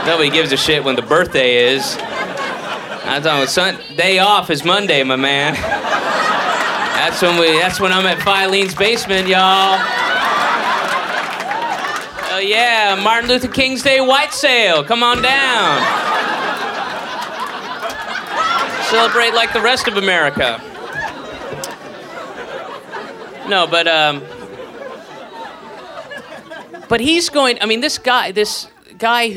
Nobody gives a shit when the birthday is. I'm talking day off is Monday, my man. That's when I'm at Filene's basement, y'all. Oh yeah, Martin Luther King's Day White Sale. Come on down. Celebrate like the rest of America. No, but he's going. I mean, this guy